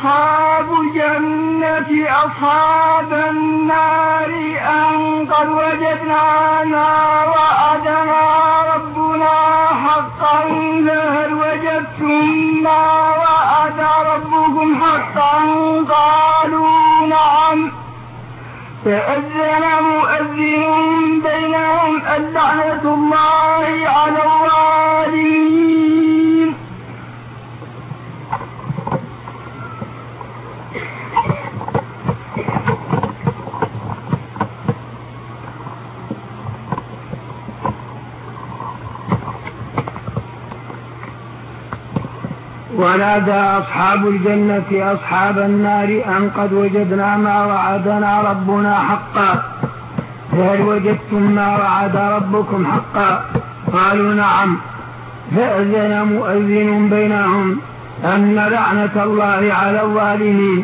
أصحاب الجنة أصحاب النار أن قد وجدنا ما وعدنا ربنا حقا فهل وجدتم ما وعد ربكم حقا قالوا نعم فأذن مؤذن بينهم اللعنة الله على الظالمين. ونادى أصحاب الجنة أصحاب النار أن قد وجدنا ما وعدنا ربنا حقا فهل وجدتم ما وعد ربكم حقا قالوا نعم فأذن مؤذن بينهم أن لعنة الله على الظالمين.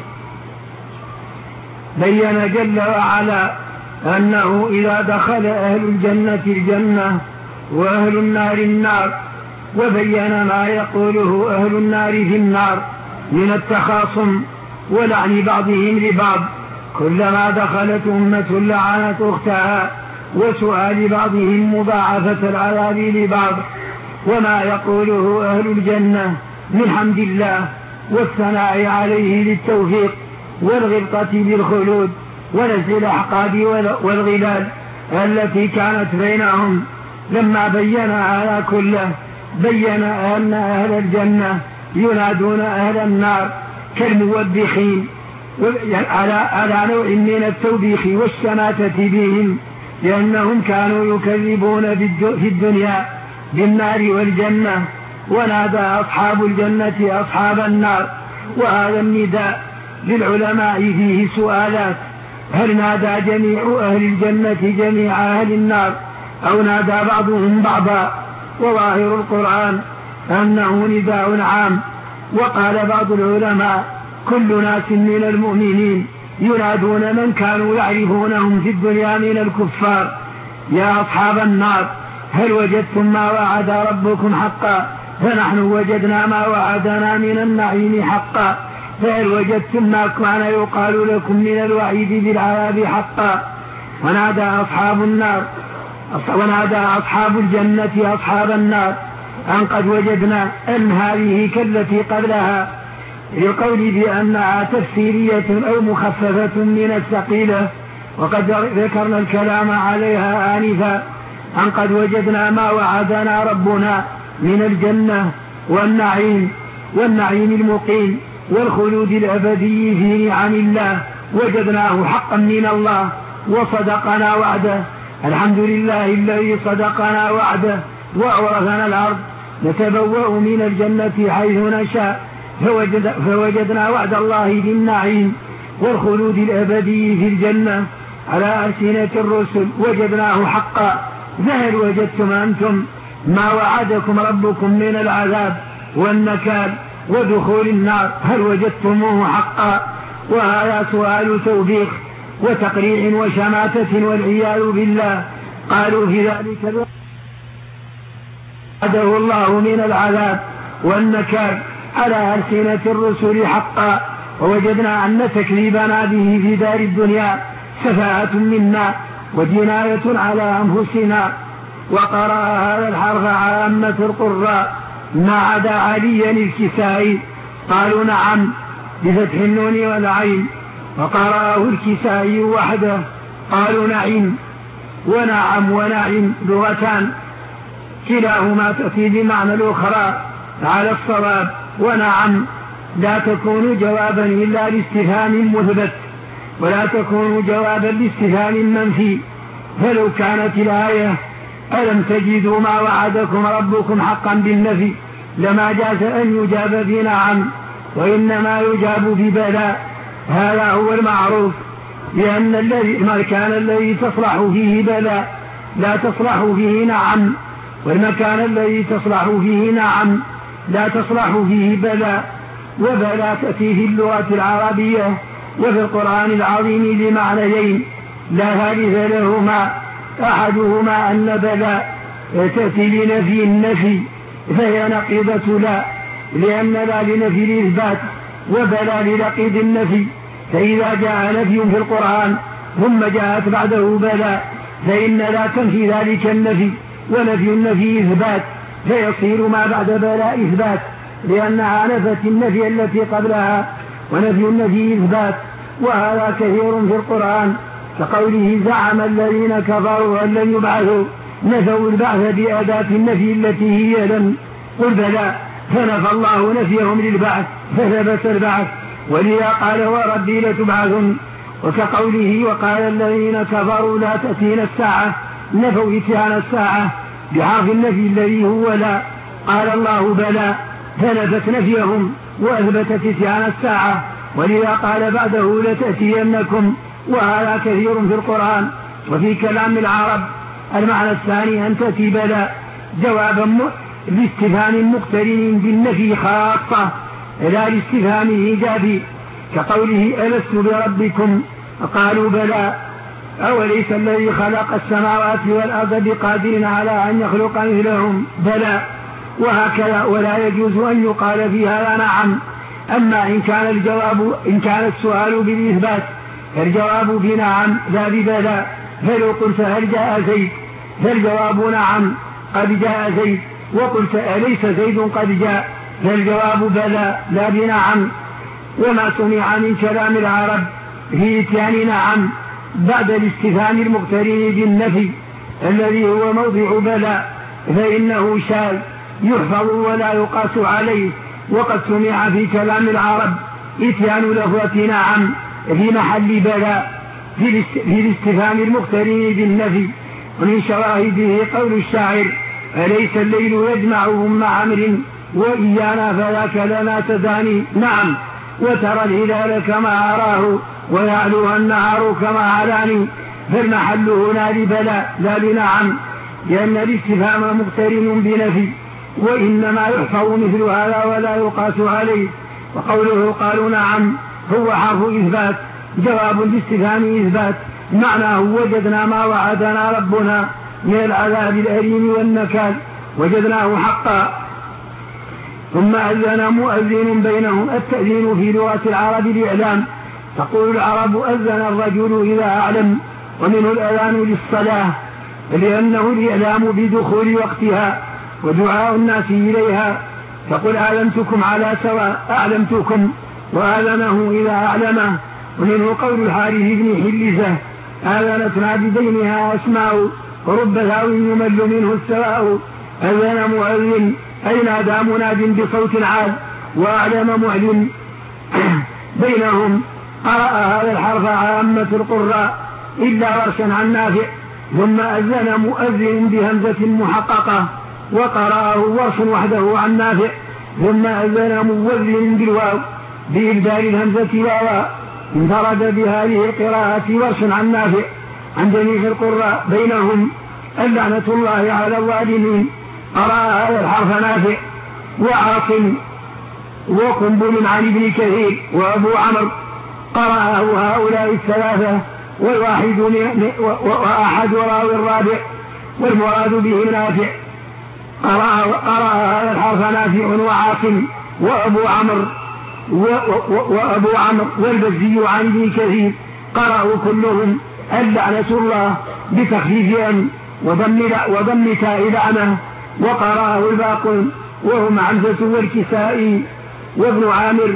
بين جل وعلا أنه إذا دخل أهل الجنة الجنة وأهل النار النار وبين ما يقوله أهل النار في النار من التخاصم ولعن بعضهم لبعض كلما دخلت أمة لعنت أختها وسؤال بعضهم مضاعفة العذاب لبعض وما يقوله أهل الجنة من حمد الله والثناء عليه للتوفيق والغبطة بالخلود ونزل الأحقاد والغلال التي كانت بينهم. لما بين هذا كله بين أن أهل الجنة ينادون أهل النار كالموبخين على نوع من التوبيخ والشماتة بهم لأنهم كانوا يكذبون في الدنيا بالنار والجنة. ونادى أصحاب الجنة أصحاب النار وهذا النداء للعلماء فيه سؤالات هل نادى جميع أهل الجنة جميع أهل النار أو نادى بعضهم بعضا وظاهر القرآن أنه نداء عام. وقال بعض العلماء كل ناس من المؤمنين ينادون من كانوا يعرفونهم في الدنيا من الكفار يا أصحاب النار هل وجدتم ما وعد ربكم حقا فنحن وجدنا ما وعدنا من النعيم حقا فهل وجدتم ما كان يقال لكم من الوعيد بالعذاب حقا. ونادى أصحاب الجنة أصحاب النار أن قد وجدنا أن هذه كالتي قبلها لقول بأنها تفسيرية أو مخففة من الثقيلة وقد ذكرنا الكلام عليها آنفا. أن قد وجدنا ما وعدنا ربنا من الجنة والنعيم المقيم والخلود الأبدي في نعم الله وجدناه حقا من الله وصدقنا وعده. الحمد لله الذي صدقنا وعده وأورثنا الأرض نتبوأ من الجنة حيث نشاء فوجدنا وعد الله بالنعيم والخلود الأبدي في الجنة على ألسنة الرسل وجدناه حقا فهل وجدتم أنتم ما وعدكم ربكم من العذاب والنكال ودخول النار هل وجدتموه حقا. وهذا سؤال توبيخ وتقريع وشماتة والعياذ بالله. قالوا في ذلك وعده الله من العذاب والنكال على ألسنة الرسل حقا ووجدنا أن تكذيبنا به في دار الدنيا سفاهة منا وجناية على أنفسنا. وقرأ هذا الحرف عامة القراء ما عدا عليا الكسائي قالوا نعم بفتح النون والعين وقرأه الكسائي وحده قالوا نعيم ونعم ونعيم لغتان كلاهما تأتي بمعنى الأخرى على الصواب. ونعم لا تكون جوابا إلا لاستفهام مثبت ولا تكون جوابا لاستفهام منفي. فلو كانت الآية ألم تجدوا ما وعدكم ربكم حقا بالنفي لما جاز أن يجاب بنعم وإنما يجاب ببلى. هذا هو المعروف لأن المكان الذي تصلح فيه بلى لا تصلح فيه نعم والمكان الذي تصلح فيه نعم لا تصلح فيه بلى. وبلى تأتي في اللغة العربية وفي القرآن العظيم بمعنيين لا ثالث لهما أحدهما أن بلى تأتي لنفي النفي فهي نقيضة لا لأن لا لنفي الإثبات وبلى لنقيض النفي، فإذا جاء نفي في القرآن ثم جاءت بعده بلى فإن لا تنفي ذلك النفي، ونفي النفي إثبات، فيصير ما بعد بلى إثبات، لأنها نفت النفي التي قبلها، ونفي النفي إثبات. وهذا كثير في القرآن، كقوله زعم الذين كفروا أن لن يبعثوا، نفوا البعث بأداة النفي التي هي لم، قل بلى، فنفى الله نفيهم للبعث فثبت البعث، ولذا قال وربي لتبعثن. وكقوله وقال الذين كفروا لا تأتينا الساعة، نفوا إتيان الساعة بحرف النفي الذي هو لا، قال الله بلى فنفت نفيهم وأثبتت إتيان الساعة، ولذا قال بعده لتأتينكم. وهذا كثير في القرآن. وفي كلام العرب المعنى الثاني أن تأتي بلى جوابا لاستفهام مقترن بالنفي خاصة لا لاستفهام إيجابي، كقوله ألست بربكم قالوا بلى، أوليس الذي خلق السماوات والأرض بقادر على أن يخلق مثلهم بلى، وهكذا. ولا يجوز أن يقال في هذا نعم. أما إن كان السؤال بالإثبات فالجواب بنعم لا ببلى، فلو قلت هل جاء زيد فالجواب نعم قد جاء زيد، وقلت أليس زيد قد جاء فالجواب بلى لا بنعم. وما سمع من كلام العرب في إتيان نعم بعد الاستفهام المقترن بالنفي الذي هو موضع بلى فإنه شاذ يحفظ ولا يقاس عليه. وقد سمع في كلام العرب إتيان لفظة نعم في محل بلى في الاستفهام المقترن بالنفي. ومن شواهده قول الشاعر أليس الليل يجمعهم مع أمر وإيانا فذاك لنا تداني، نعم وترى الهلال كما أراه ويعلوها النهار كما علاني، فالمحل هنا لبلى لا لنعم، لأن الاستفهام مقترن بنفي، وإنما يحفظ مثل هذا ولا يقاس عليه. وقوله قالوا نعم هو حرف إثبات جواب لاستفهام إثبات، معناه وجدنا ما وعدنا ربنا من العذاب الأليم والنكال وجدناه حقا. ثم أذن مؤذن بينهم، التأذين في لغة العرب الإعلام، تقول العرب أذن الرجل إذا أعلم، ومنه الأذان للصلاة لأنه الإعلام بدخول وقتها ودعاء الناس إليها، تقول أعلمتكم على سواء أعلمتكم، وآذنه إذا أعلمه. ومنه قول الحارث بن حلزة آذنتنا بدينها أسماء ورب ثاو يمل منه السواء، أذن مؤذن أي نادى مناد بصوت عال، وأعلم معلن بينهم. قرأ هذا الحرف عامة القراء إلا ورشا عن نافع، ثم أذن مؤذن بهمزة محققة، وقرأه ورش وحده عن نافع، ثم أذن مؤذن بالواو بإبدال الهمزة واوا. انفرد بهذه القراءة ورش عن نافع عن جميع القراء بينهم اللعنة الله على الظالمين. قرأ هذا الحرف نافع وعاصم وقنبل عن ابن كثير وأبو عمرو، قرأه هؤلاء الثلاثة والواحد وأحد وراوي الرابع والمراد به نافع. قرأ هذا الحرف نافع وعاصم وأبو عمرو والبزي عن ابن كثير، قرأوا كلهم اللعنة الله بتخفيف أن وضم تاء لعنة، وقرأه الباقون وهم حمزة والكسائي وابن عامر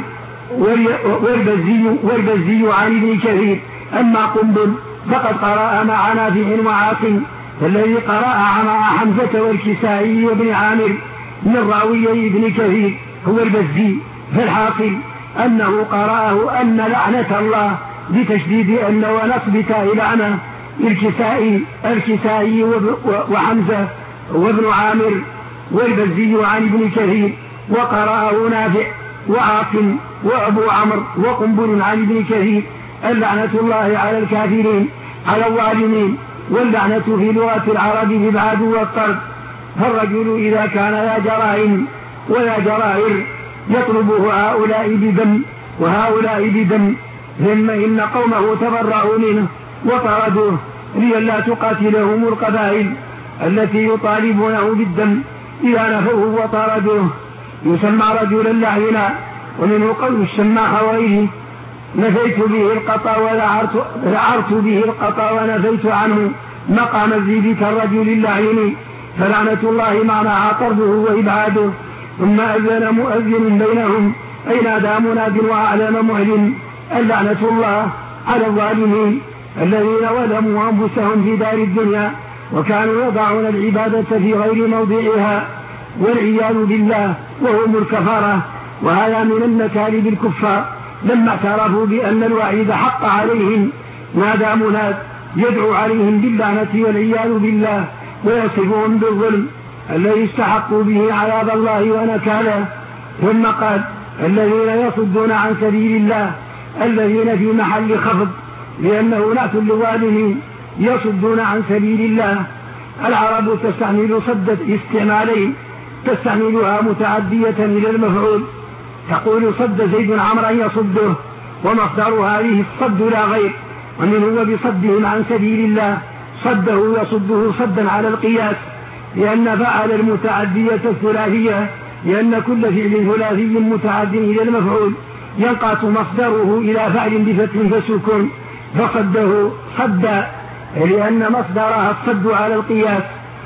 والبزي عن ابن كثير. أما قنبل فقد قرأ مع نافع وعاصم، فالذي قرأ مع حمزة والكسائي وابن عامر من راويي ابن كثير هو البزي، فالحاصل أنه قرأه أن لعنة الله بتشديد أن ونصب تاء لعنة الكسائي وحمزة وابن عامر والبزي عن ابن كثير، وقرأه نافع وعاصم وأبو عمرو وقنبل عن ابن كثير اللعنة الله على الكافرين على الظالمين. واللعنة في لغة العرب الإبعاد والطرد، فالرجل إذا كان لا جرائم ولا جرائر يطلبه هؤلاء بدم وهؤلاء بدم، ثم إن قومه تبرأوا منه وطردوه لئلا تقاتلهم القبائل التي يطالبونه بالدم، إذا نفوه وطردوه يسمى رجلا لعينا ومنه قول الشماخ وغيره: نفيت به القطا ولعرت به القطا ونفيت عنه مقام الزيد كالرجل اللعين، فلعنة الله معناها طرده وإبعاده. ثم أذن مؤذن بينهم أي نادى مناد وأعلم معلن: اللعنة الله على الظالمين الذين ظلموا أنفسهم في دار الدنيا وكانوا يضعون العبادة في غير موضعها والعياذ بالله وهم الكفرة. وهذا من النكال بالكفار لما اعترفوا بأن الوعيد حق عليهم نادى مناد يدعو عليهم باللعنة والعياذ بالله ويصفهم بالظلم الذي استحقوا به عذاب الله ونكاله. ثم قال: الذين يصدون عن سبيل الله، الذين في محل خفض لأنه نعت للظالمين يصدون عن سبيل الله. العرب تستعمل صد استعمالين: تستعملها متعدية إلى المفعول، تقول: صد زيد عمرا يصده، ومصدر هذه الصد لا غير، ومنه بصدهم عن سبيل الله صده يصده صدا على القياس، لأن فعل المتعدية الثلاثية، لأن كل فعل ثلاثي متعد إلى المفعول ينقص مصدره إلى فعل بفتح فسكن، فصده صدا لأن مصدرها الصد على القياس،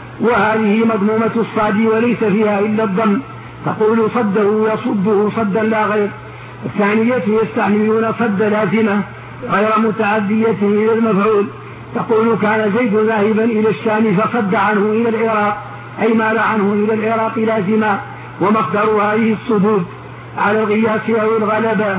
وهذه مضمومة الصاد وليس فيها إلا الضم، تقول: صده يصده صدا لا غير. الثانية يستعملون صد لازمة غير متعدية إلى المفعول، تقول: كان زيد ذاهبا إلى الشام فصد عنه إلى العراق، أي مال عنه إلى العراق لازما، ومصدر هذه الصدود على القياس أو الغلبة.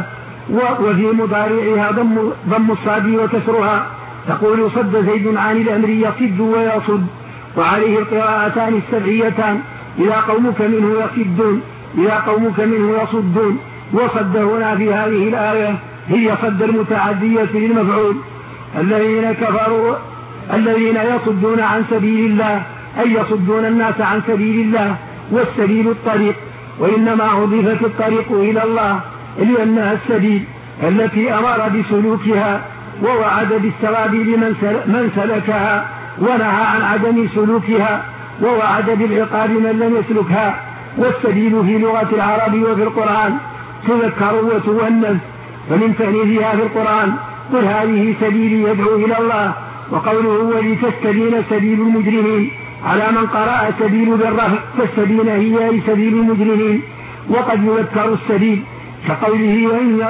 وفي مضارعها ضم الصاد وكسرها، تقول: صد زيد عن الأمر يصد ويصد. وعليه القراءتان السبعيتان: إذا قومك منه يصدون، إذا قومك منه يصدون. وصد هنا في هذه الآية هي صد المتعدية للمفعول. الذين كفروا الذين يصدون عن سبيل الله أي يصدون الناس عن سبيل الله، والسبيل الطريق، وإنما أضيفت الطريق إلى الله لأنها السبيل التي أمر بسلوكها ووعد بالثواب لمن سلكها، ونهى عن عدم سلوكها ووعد بالعقاب من لم يسلكها. والسبيل في لغة العرب وفي القرآن تذكر وتؤنث، ومن تأنيثها في القرآن: قل هذه سبيلي يدعو إلى الله. وقوله: ولتستبين سبيل المجرمين، على من قرأ سبيل بالرفع، فالسبيل هي سبيل المجرمين. وقد يذكر السبيل كقوله: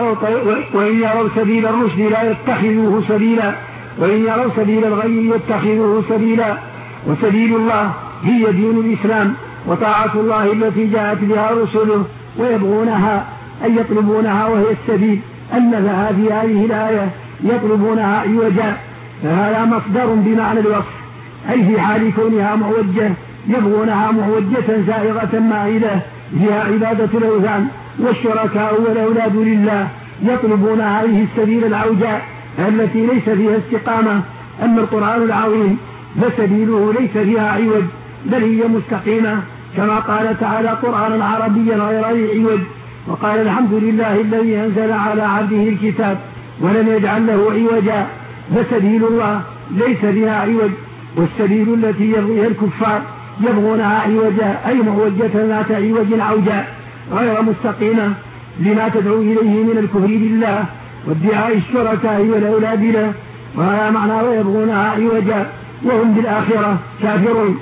وإن يروا سبيل الرشد لا يتخذوه سبيلا، وإن يروا سبيل الغي يتخذوه سبيلا. وسبيل الله هي دين الإسلام وطاعة الله التي جاءت بها رسله، ويبغونها أي يطلبونها وهي السبيل، أنها في هذه الآية يطلبونها عوجا، فهذا مصدر بمعنى الوصف، أي في حال كونها معوجة يبغونها معوجة زائغة مائلة فيها عبادة الأوثان والشركاء والأولاد لله، يطلبون هذه السبيل العوجاء التي ليس فيها استقامة. أما القرآن العظيم فسبيله ليس فيها عوج، بل هي مستقيمة، كما قال تعالى: قرآنا عربيا غير ذي عوج. وقال: الحمد لله الذي أنزل على عبده الكتاب ولم يجعل له عوجا. فسبيل الله ليس فيها عوج، والسبيل التي يبغيها الكفار يبغونها عوجا، أي معوجة ذات عوج عوجاء غير مستقيمة لما تدعو إليه من الكفر بالله وادعاء الشركاء والأولاد له. وهذا معنى ويبغونها عوجا، وهم بالآخرة كافرون،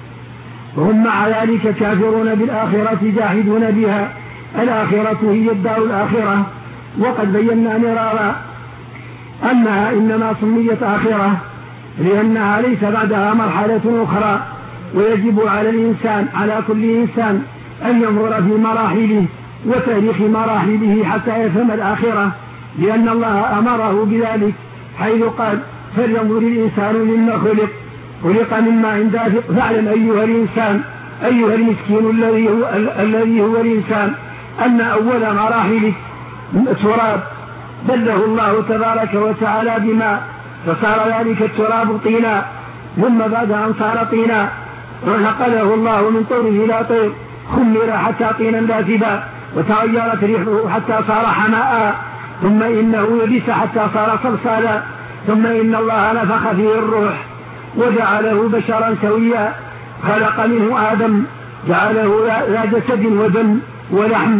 وهم مع ذلك كافرون بالآخرة جاحدون بها. الآخرة هي الدار الآخرة، وقد بينا مرارا أنها إنما سميت آخرة لأنها ليس بعدها مرحلة أخرى، ويجب على الإنسان على كل إنسان أن ينظر في مراحله وتاريخ مراحله حتى يفهم الآخرة، لأن الله أمره بذلك حيث قال: فلينظر الإنسان مما خلق من ماء دافق. فاعلم أيها الإنسان أيها المسكين الذي هو الإنسان أن أول مراحل تراب بله الله تبارك وتعالى بماء، فصار ذلك التراب طينا، ثم بعد أن صار طينا نقله الله من طور إلى طير، خمر حتى طينا دافبا، وتغيرت ريحه حتى صار حماء، ثم إنه يبس حتى صار صلصالا، ثم إن الله نفخ فيه الروح وجعله بشرا سويا، خلق منه آدم جعله ذا جسد ودم ولحم،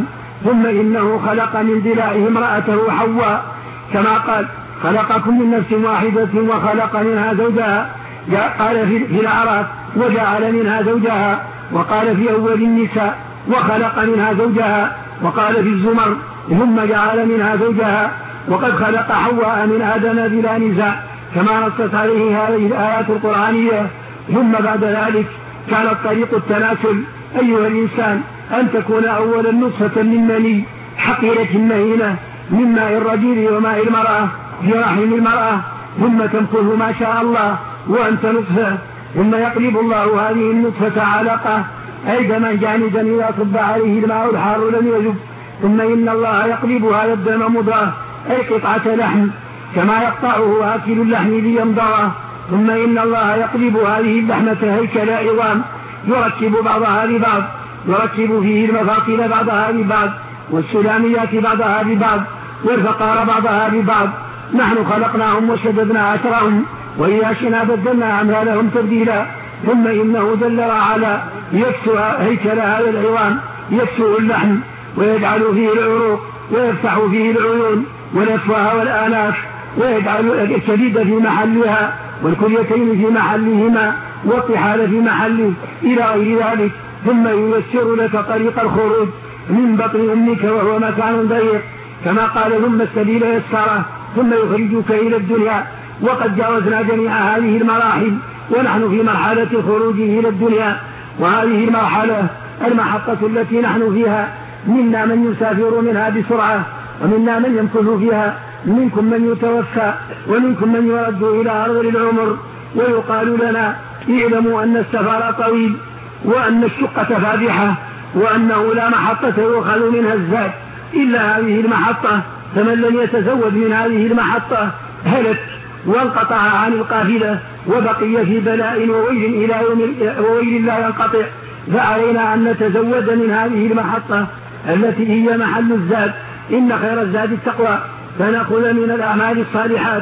ثم إنه خلق من ضلعه امرأته حواء كما قال خلقكم من نفس واحدة وخلق منها زوجها، قال في الأعراف وجعل منها زوجها، وقال في أول النساء وخلق منها زوجها، وقال في الزمر ثم جعل منها زوجها. وقد خلق حواء من آدم بلا نزاع كما نصت عليه هذه الآيات القرآنية. ثم بعد ذلك كانت طريق التناسل أيها الإنسان أن تكون أولا نطفة من مني حقيرة مهينة من ماء الرجل وماء المرأة في رحم المرأة، ثم تمكث ما شاء الله وأنت نطفة، ثم يقلب الله هذه النطفة علقة أي دما جامدا إذا صب عليه الماء الحار لم يذب، ثم إن الله يقلبها الدم مضغة أي قطعة لحم كما يقطعه آكل اللحم ليمضغه، ثم إن الله يقلب هذه اللحمة هيكل عظام يركب بعضها ببعض، يركب فيه المفاصل بعضها ببعض والسلاميات بعضها ببعض والفقار بعضها ببعض. نحن خلقناهم وشددنا أسرهم وإذا شئنا بدلنا أمثالهم تبديلا. ثم إنه جل وعلا يكسو هيكل هذا العظام، يكسو اللحم ويجعل فيه العروق ويفتح فيه العيون والأفواه والآناف ويجعل الكبد في محلها والكليتين في محلهما والطحال في محله إلى غير ذلك. ثم ييسر لك طريق الخروج من بطن أمك وهو مكان ضيق كما قال ثم السبيل يسره ثم يخرجك إلى الدنيا. وقد جاوزنا جميع هذه المراحل ونحن في مرحلة الخروج إلى الدنيا، وهذه المرحلة المحطة التي نحن فيها منا من يسافر منها بسرعة ومنا من يمكث فيها، منكم من يتوفى ومنكم من يرد إلى أرض العمر. ويقال لنا اعلموا أن السفر طويل وأن الشقة فادحة وأنه لا محطة يؤخذ منها الزاد إلا هذه المحطة، فمن لم يتزود من هذه المحطة هلك وانقطع عن القافلة وبقي في بلاء وويل لا ينقطع. فعلينا أن نتزود من هذه المحطة التي هي محل الزاد. إن خير الزاد التقوى، فنأخذ من الأعمال الصالحات.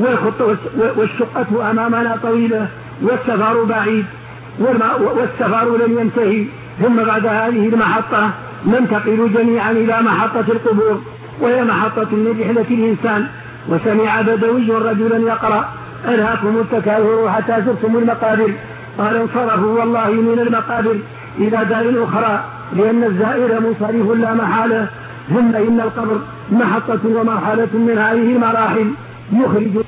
والشقة أمامنا طويلة والسفر بعيد والسفر لم ينتهي. ثم بعد هذه المحطة ننتقل جميعا إلى محطة القبور، وهي محطة من رحلة الإنسان. وسمع بدوي رجلا يقرأ ألهاكم التكاثر حتى زرتم المقابر، قال انصرفوا والله من المقابر إلى دار أخرى لأن الزائر منصرف لا محالة. ثم إن القبر محطة ومرحلة من هذه المراحل يخرج.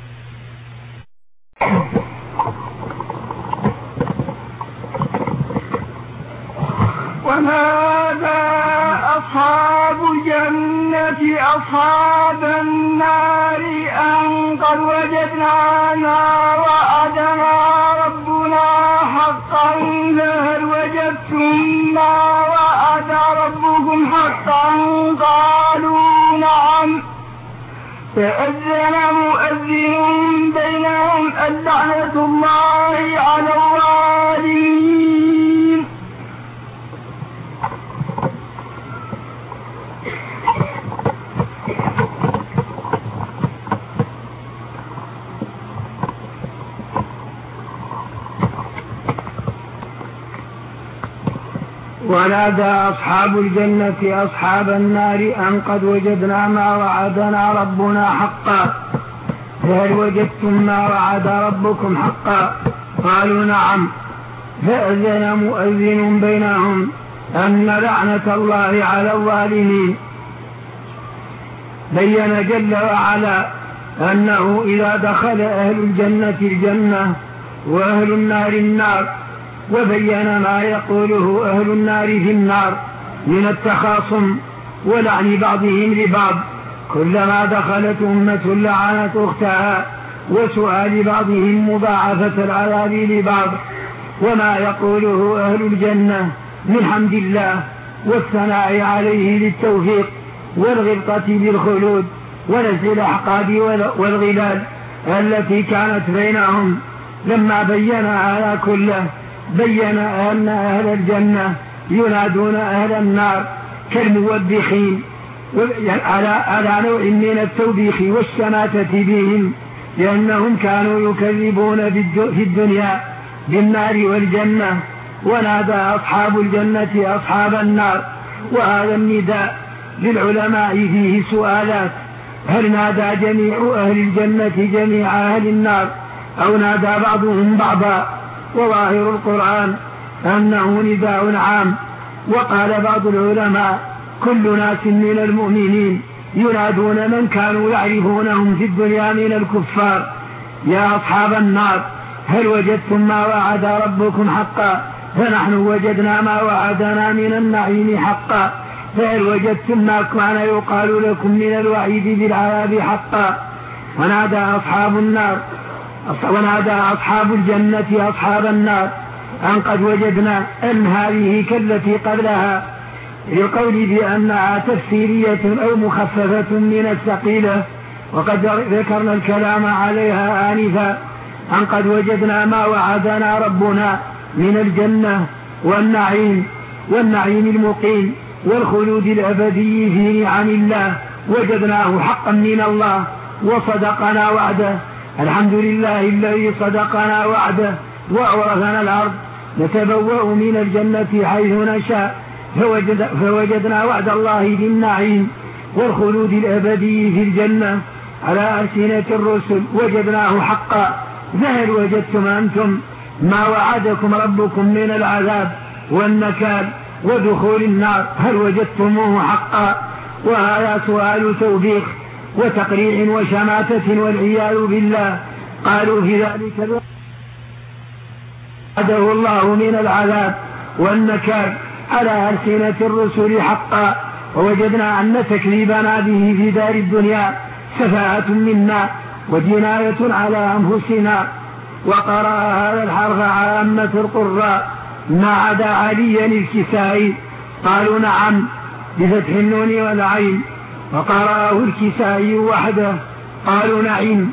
ونادى أصحاب الجنة أصحاب النار أن قد وجدنا ما وعدنا ربنا حقا فهل وجدتم ما وعد ربكم حقا قالوا نعم. فأذن مؤذن بينهم اللعنة الله على الظالمين. ونادى أصحاب الجنة أصحاب النار أن قد وجدنا ما وعدنا ربنا حقا فهل وجدتم ما وعد ربكم حقا قالوا نعم. فأذن مؤذن بينهم أن لعنة الله على الظالمين. بين جل وعلا أنه إذا دخل أهل الجنة الجنة وأهل النار النار، وبين ما يقوله أهل النار في النار من التخاصم ولعن بعضهم لبعض كلما دخلت أمة لعنت أختها وسؤال بعضهم مضاعفة العذاب لبعض، وما يقوله أهل الجنة من حمد الله والثناء عليه للتوفيق والغبطة بالخلود ونزل الأحقاد والغلال التي كانت بينهم. لما بين هذا كله بين أن أهل الجنة ينادون أهل النار كالموبخين على نوع من التوبيخ والشماتة بهم، لأنهم كانوا يكذبون في الدنيا بالنار والجنة. ونادى أصحاب الجنة أصحاب النار، وهذا النداء للعلماء فيه سؤالات: هل نادى جميع أهل الجنة جميع أهل النار أو نادى بعضهم بعضا؟ وظاهر القرآن أنه نداء عام. وقال بعض العلماء: كل ناس من المؤمنين ينادون من كانوا يعرفونهم في الدنيا من الكفار: يا أصحاب النار هل وجدتم ما وعد ربكم حقا؟ فنحن وجدنا ما وعدنا من النعيم حقا. فهل وجدتم ما كان يقال لكم من الوعيد بالعذاب حقا؟ ونادى أصحاب الجنة أصحاب النار أن قد وجدنا أن هذه كالتي قبلها، لقول بأنها تفسيرية أو مخففة من الثقيلة، وقد ذكرنا الكلام عليها آنفا. أن قد وجدنا ما وعدنا ربنا من الجنة والنعيم المقيم والخلود الأبدي في نعم الله، وجدناه حقا من الله وصدقنا وعده. الحمد لله الذي صدقنا وعده وأورثنا الأرض نتبوأ من الجنة حيث نشاء. فوجدنا وعد الله بالنعيم والخلود الأبدي في الجنة على ألسنة الرسل، وجدناه حقا. فهل وجدتم أنتم ما وعدكم ربكم من العذاب والنكال ودخول النار؟ هل وجدتموه حقا؟ وهذا سؤال توبيخ وتقريع وشماتة والعياذ بالله. قالوا في ذلك: وعده الله من العذاب والنكال على ألسنة الرسل حقا، ووجدنا أن تكذيبنا به في دار الدنيا سفاهة منا وجناية على أنفسنا. وقرأ هذا الحرف عامة القراء ما عدا عليا الكسائي، قالوا نعم بفتح النون والعين، وقرأه الكسائي وحده قالوا نعيم.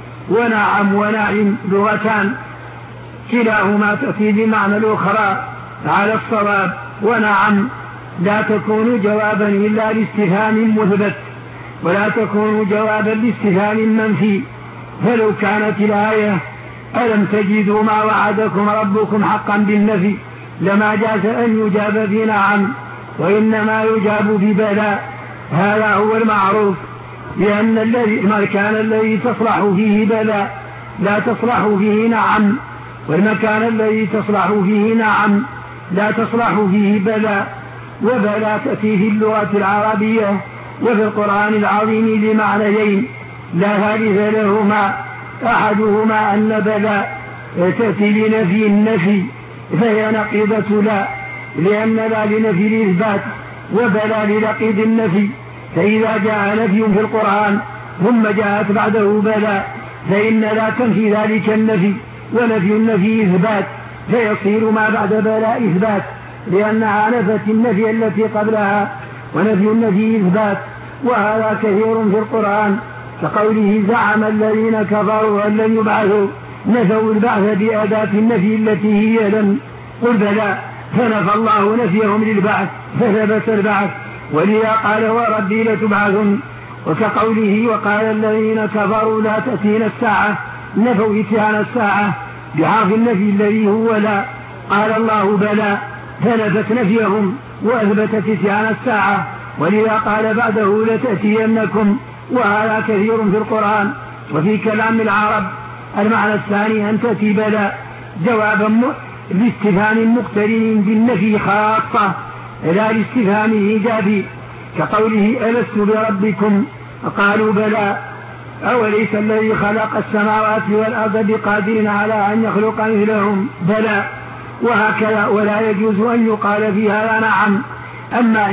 ونعم ونعيم لغتان كلاهما تأتي بمعنى الأخرى على الصواب. ونعم لا تكون جوابا إلا لاستفهام مثبت، ولا تكون جوابا لاستفهام منفي. فلو كانت الآية ألم تجدوا ما وعدكم ربكم حقا بالنفي لما جاز أن يجاب بنعم، وإنما يجاب ببلى. هذا هو المعروف، لأن المكان الذي تصلح فيه بلى لا تصلح فيه نعم، والمكان الذي تصلح فيه نعم لا تصلح فيه بلى. وبلى تأتي في اللغة العربية وفي القرآن العظيم لمعنيين لا ثالث لهما: أحدهما أن بلى تأتي لنفي النفي فهي نقيضة لا، لأن لا لنفي الإثبات وبلى لنقيض النفي. فإذا جاء نفي في القرآن ثم جاءت بعده بلى فإن لا تنفي ذلك النفي، ونفي النفي إثبات، فيصير ما بعد بلى إثبات، لأنها نفت النفي التي قبلها، ونفي النفي إثبات. وهذا كثير في القرآن، كقوله: زعم الذين كفروا أن لن يبعثوا، نفوا البعث بأداة النفي التي هي لم. قل بلى، فنفى الله نفيهم للبعث فثبت البعث، ولذا قال: وربي لتبعثن. وكقوله: وقال الذين كفروا لا تأتينا الساعة، نفوا إتيان الساعة بحرف النفي الذي هو لا. قال الله: بلى، فنفت نفيهم وأثبتت إتيان الساعة، ولذا قال بعده: لتأتينكم. وهذا كثير في القرآن. وفي كلام العرب المعنى الثاني أن تأتي بلى جوابا لاستفهام مقترن بالنفي خاصة لا لاستفهام إيجابي، كقوله: ألست بربكم؟ قالوا: بلى. أوليس الذي خلق السماوات والأرض بقادر على أن يخلق مثلهم؟ بلى. وهكذا. ولا يجوز أن يقال في هذا نعم. أما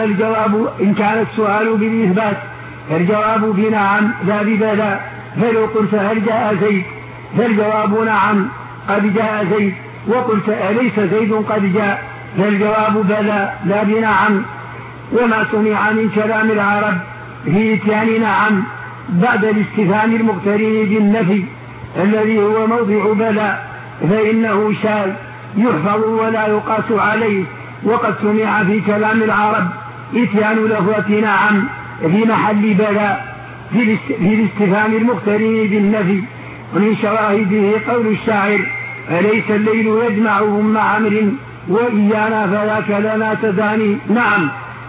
إن كان السؤال بالإثبات فالجواب بنعم لا ببلى. فلو قلت: هل جاء زيد؟ فالجواب نعم قد جاء زيد. وقلت: أليس زيد قد جاء؟ فالجواب بلى لا بنعم. وما سمع من كلام العرب في إتيان نعم بعد الاستفهام المقترن بالنفي الذي هو موضع بلى فإنه شاذ يحفظ ولا يقاس عليه. وقد سمع في كلام العرب إتيان لفظة نعم في محل بلى في الاستفهام المقترن بالنفي. ومن شواهده قول الشاعر: أليس الليل يجمعهم مع أمر وإيانا فذاك لنا تداني. نعم،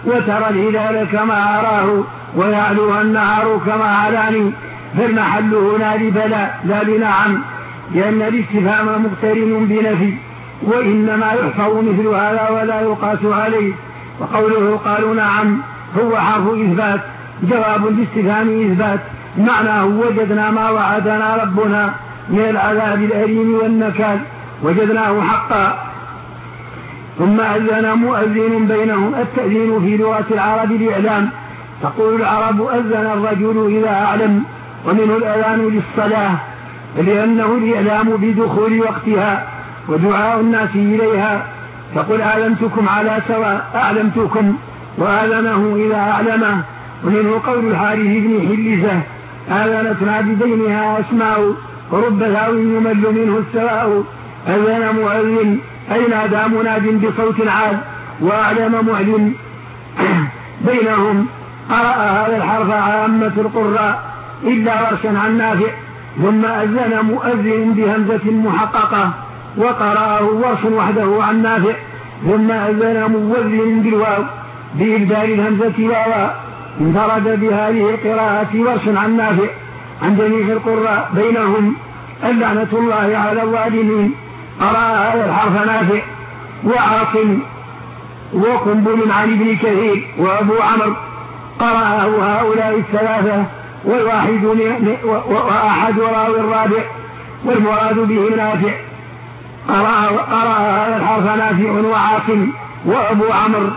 وترى الهلال كما أراه ويعلو النهار كما علاني، فالمحل هنا لبلى لا بنعم، لأن الاستفهام مقترن بنفي، وإنما يحفظ مثل هذا ولا يقاس عليه. وقوله قالوا نعم هو حرف إثبات، جواب الاستفهام إثبات، معناه وجدنا ما وعدنا ربنا من العذاب الأليم والنكال، وجدناه حقا. ثم أذن مؤذن بينهم. التأذين في لغة العرب الإعلام، تقول العرب أذن الرجل إذا أعلم، ومنه الأذان للصلاة لأنه الإعلام بدخول وقتها ودعاء الناس إليها، تقول أعلمتكم على سواء، أعلمتكم، وآذنه إذا أعلمه. ومنه قول الحارث بن حلزة آذنتنا ببينها أسماء، ورب ثاوي يمل منه السواء. أذن مؤذن أي نادى مناد بصوت عال، وأعلم معلم بينهم. قرأ هذا الحرف عامة القراء إلا ورشا عن نافع. ثم أذن مؤذن بهمزة محققة، وقرأه ورش وحده عن نافع. ثم أذن مؤذن بالواو بإبدال الهمزة واوا، انفرد بهذه القراءة ورش عن نافع عن جميع القراء بينهم اللعنة الله على الظالمين. قرأ هذا الحرف نافع وعاصم وقنبل عن ابن كثير وأبو عمرو، قرأه هؤلاء الثلاثة، والواحد وأحد راوي الرابع، والمراد به نافع. قرأ هذا الحرف نافع وعاصم وأبو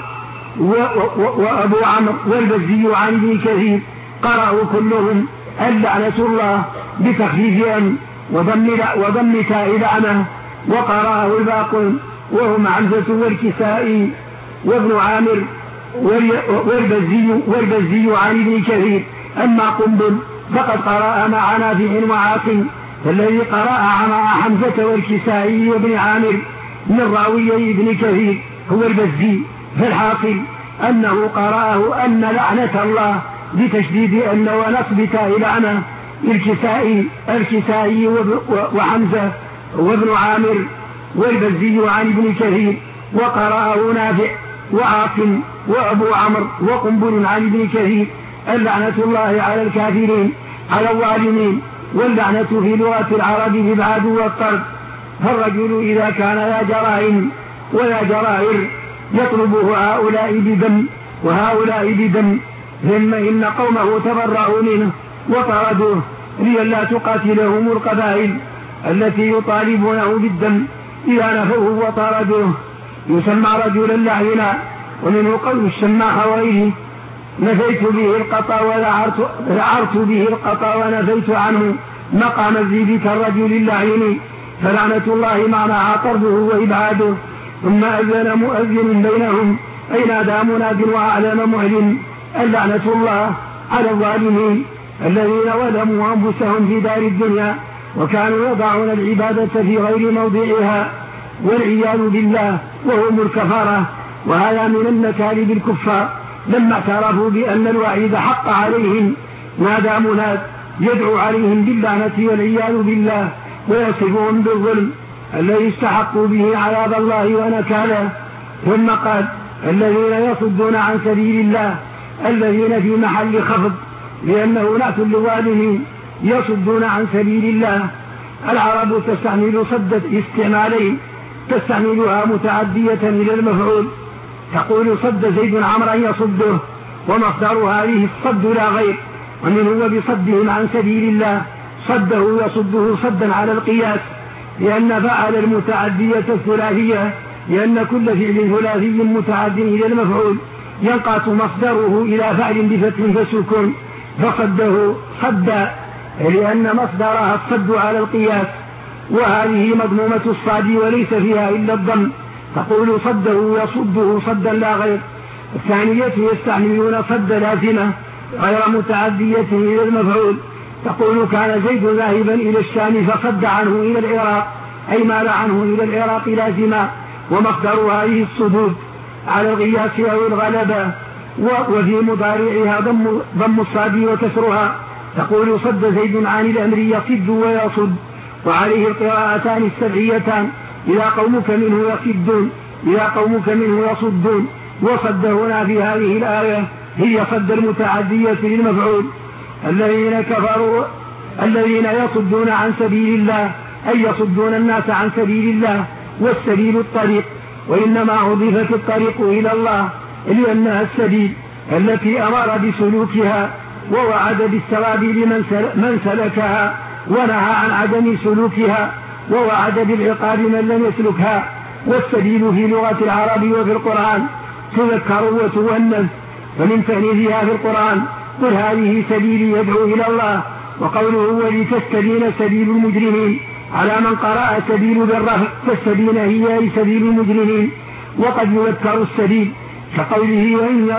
عمرو والبزي عن ابن كثير، قرأوا كلهم اللعنة الله بتخفيف وضم تاء لعنة. وقرأه الباقون وهم حمزة والكسائي وابن عامر والبزي عن ابن كثير. أما قنبل فقد قرأ مع نافع وعاصم، فالذي قرأ مع حمزة والكسائي وابن عامر من راويي ابن كثير هو البزي. فالحاصل أنه قرأه أن لعنة الله بتشديد أن ونصب تاء لعنة الكسائي وحمزة وابن عامر والبزي عن ابن كثير. وقرأه نافع وعاصم وأبو عمرو وقنبل عن ابن كثير اللعنة الله على الكافرين على الظالمين. واللعنة في لغة العرب الإبعاد والطرد، فالرجل إذا كان لا جرائم ولا جرائر يطلبه هؤلاء بدم وهؤلاء بدم، ثم إن قومه تبرأوا منه وطردوه لئلا تقاتلهم القبائل التي يطالبونه بالدم. إذا نفوه وطردوه يسمى رجلا لعينا. ومنه قول الشماخ وغيره نفيت به القطا ولعرت به القطا ونفيت عنه مقام الزيد كالرجل اللعين. فلعنة الله معناها طرده وإبعاده. ثم أذن مؤذن بينهم أي نادى مناد وأعلم معلن اللعنة الله على الظالمين الذين ظلموا أنفسهم في دار الدنيا وكانوا يضعون العبادة في غير موضعها والعياذ بالله وهم الكفرة. وهذا من النكال بالكفار لما اعترفوا بأن الوعيد حق عليهم نادى مناد يدعو عليهم باللعنة والعياذ بالله ويصفهم بالظلم الذي استحقوا به عذاب الله ونكاله. ثم قال الذين يصدون عن سبيل الله الذين في محل خفض لأنه نعت للظالمين يصدون عن سبيل الله. العرب تستعمل صد استعمالين، تستعملها متعدية إلى المفعول، تقول صد زيد عمرا يصده، ومصدر هذه الصد لا غير، ومن هو بصدهم عن سبيل الله صده يصده صدا على القياس، لأن فعل المتعدية الثلاثية، لأن كل فعل ثلاثي متعد إلى المفعول ينقاط مصدره إلى فعل بفتح فسكن، فصده صد لأن مصدرها الصد على القياس، وهذه مضمومة الصاد وليس فيها إلا الضم، تقول صده يصده صدا لا غير. الثانية يستعملون صد لازمة غير متعدية إلى المفعول، تقول كان زيد ذاهبا إلى الشام فصد عنه إلى العراق أي مال عنه إلى العراق لازما، ومصدر هذه الصدود على القياس أو الغلبة، وفي مضارعها ضم الصاد وكسرها، تقول صد زيد عن الأمر يصد ويصد. وعليه القراءتان السبعيتان إذا قومك منه يصدون إذا قومك منه يصدون، وصد هنا في هذه الآية هي صد المتعدية للمفعول. الذين كفروا الذين يصدون عن سبيل الله أي يصدون الناس عن سبيل الله، والسبيل الطريق، وإنما أضيفت الطريق إلى الله لأنها السبيل التي أمر بسلوكها ووعد بالثواب لمن سلكها، ونهى عن عدم سلوكها ووعد بالعقاب من لم يسلكها. والسبيل في لغة العرب وفي القرآن تذكر وتؤنث، ومن تأنيثها في القرآن قل هذه سبيلي يدعو إلى الله، وقوله ولتستبين سبيل المجرمين على من قرأ سبيل بالرفع، تستبين هي سبيل المجرمين. وقد يذكر السبيل كقوله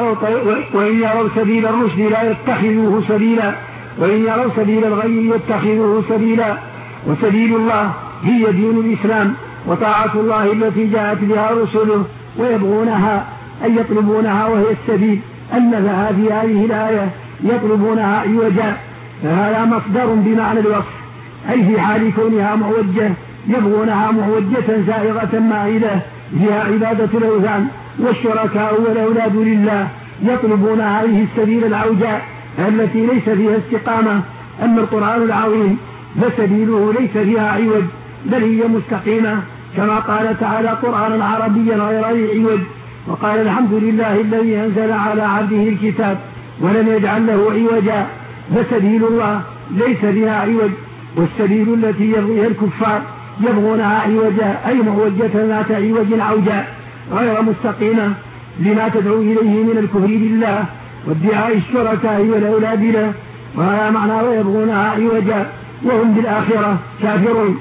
وإن يروا سبيل الرشد لا يتخذوه سبيلا، وإن يروا سبيل الغي يتخذوه سبيلا. وسبيل الله هي دين الإسلام وطاعة الله التي جاءت بها رسله، ويبغونها أي يطلبونها وهي السبيل، أنها في هذه الآية يطلبونها عوجا، فهذا مصدر بمعنى الوصف، أي في حال كونها معوجة يبغونها معوجة زائغة مائلة فيها عبادة الأوثان والشركاء والأولاد لله، يطلبون هذه السبيل العوجاء التي ليس فيها استقامة. أما القرآن العظيم فسبيله ليس فيها عوج بل هي مستقيمة، كما قال تعالى قرآنا عربيا غير ذي عوج. وقال الحمد لله الذي أنزل على عبده الكتاب ولم يجعل له عوجا. فسبيل الله ليس فيها عوج، والسبيل التي يبغيها الكفار يبغونها عوجا أي معوجة ذات عوج عوجا غير مستقيمة لما تدعو إليه من الكفر بالله وادعاء الشركاء والأولاد له، وهذا معنى ويبغونها عوجا، وهم بالآخرة كافرون،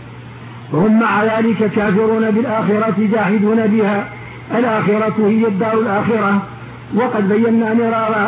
وهم مع ذلك كافرون بالآخرة جاحدون بها. الآخرة هي الدار الآخرة، وقد بينا مرارا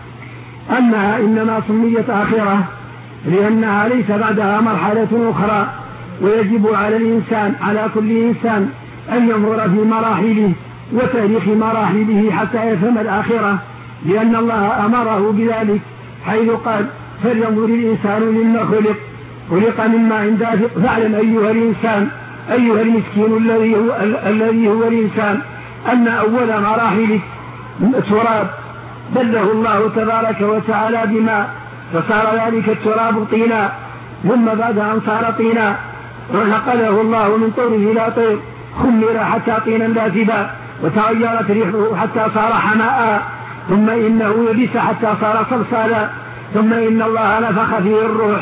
أنها إنما سميت آخرة لأنها ليس بعدها مرحلة أخرى، ويجب على الإنسان على كل إنسان أن ينظر في مراحله وتاريخ مراحله حتى يفهم الآخرة، لأن الله أمره بذلك حيث قال فلينظر الإنسان مما خلق من ماء دافق. فاعلم أيها الإنسان أيها المسكين الذي هو الإنسان أن أول مراحلك تراب بله الله تبارك وتعالى بماء، فصار ذلك التراب طينا، ثم بعد أن صار طينا ونقله الله من طور إلى طير، خمر حتى طينا دافبا، وتغيرت ريحه حتى صار حماء، ثم إنه يبس حتى صار صلصالا، ثم إن الله نفخ فيه الروح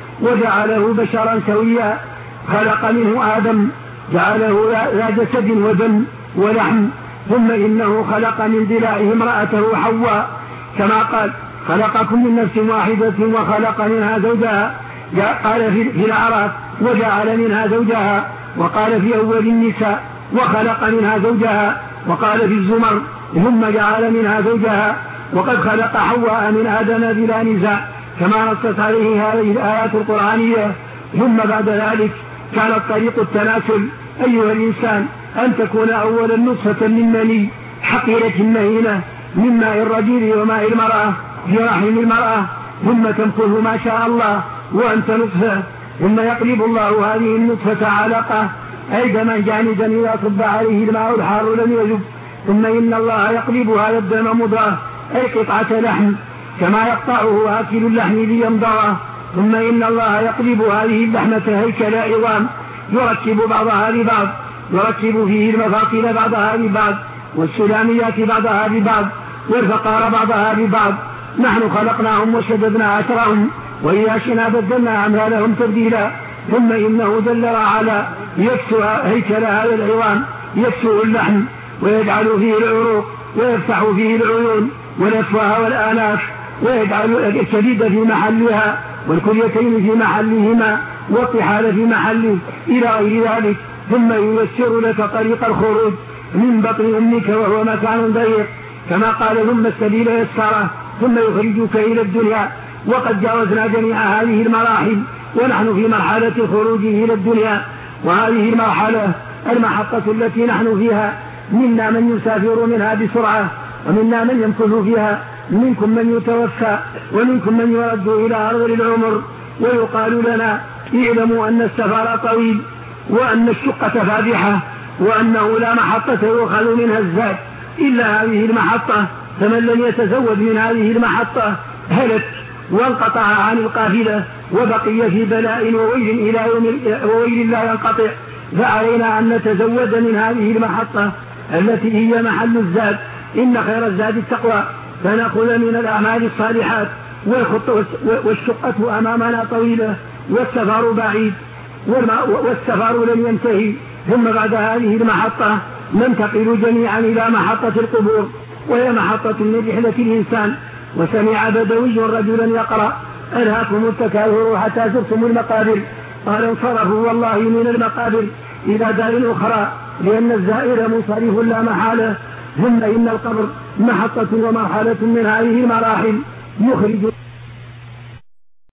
وجعله بشرا سويا، خلق منه آدم جعله ذا جسد ودم ولحم، ثم إنه خلق من ضلعه امرأته حواء، كما قال خلقكم من نفس واحدة وخلق منها زوجها، قال في الأعراف وجعل منها زوجها، وقال في أول النساء وخلق منها زوجها، وقال في الزمر ثم جعل منها زوجها، وقد خلق حواء من آدم بلا نزاع كما نصت عليه هذه الآيات القرآنية. ثم بعد ذلك كانت طريق التناسل أيها الإنسان أن تكون أولا نطفة من مني حقيرة مهينة من ماء الرجل وماء المرأة في رحم المرأة، ثم تمكث ما شاء الله وأنت نطفة، ثم يقلب الله هذه النطفة علقة أي دما جامدا إذا صب عليه الماء الحار لم يذب، ثم إن الله يقلب هذا الدم مضغة أي قطعة لحم كما يقطعه آكل اللحم ليمضغه، ثم إن الله يقلب هذه اللحمة هيكل عظام يركب بعضها ببعض، يركب فيه المفاصل بعضها ببعض والسلاميات بعضها ببعض والفقار بعضها ببعض. نحن خلقناهم وشددنا أسرهم وإذا شئنا بدلنا أمثالهم تبديلا، ثم إنه جل وعلا يكسو هيكل هذا العظام، يكسو اللحم ويجعل فيه العروق ويفتح فيه العيون والأفواه والآناف، ويجعل الكبد في محلها والكليتين في محلهما والطحال في محله إلى غير ذلك، ثم ييسر لك طريق الخروج من بطن أمك وهو مكان ضيق، كما قال ثم السبيل يسره ثم يخرجك إلى الدنيا. وقد جاوزنا جميع هذه المراحل ونحن في مرحلة الخروج إلى الدنيا، وهذه المرحلة المحطة التي نحن فيها منا من يسافر منها بسرعة ومنا من يمكث فيها، منكم من يتوفى ومنكم من يرد إلى أرض العمر، ويقال لنا اعلموا أن السفر طويل وأن الشقة فادحة وأنه لا محطة يؤخذ منها الزاد إلا هذه المحطة، فمن لم يتزود من هذه المحطة هلك وانقطع عن القافلة وبقي في بلاء وويل لا ينقطع. فعلينا أن نتزود من هذه المحطة التي هي محل الزاد. إن خير الزاد التقوى، فنأخذ من الأعمال الصالحات، والشقة أمامنا طويلة والسفر بعيد والسفر لم ينتهي. ثم بعد هذه المحطة ننتقل جميعا إلى محطة القبور، وهي محطة من رحلة الإنسان. وسمع بدوي رجلا يقرأ: ألهاكم التكاثر حتى زرتم المقابر. قال: انصرفوا والله من المقابر إلى دار أخرى، لأن الزائر منصرف لا محالة. ثم إن القبر محطة ومرحلة من هذه المراحل يخرج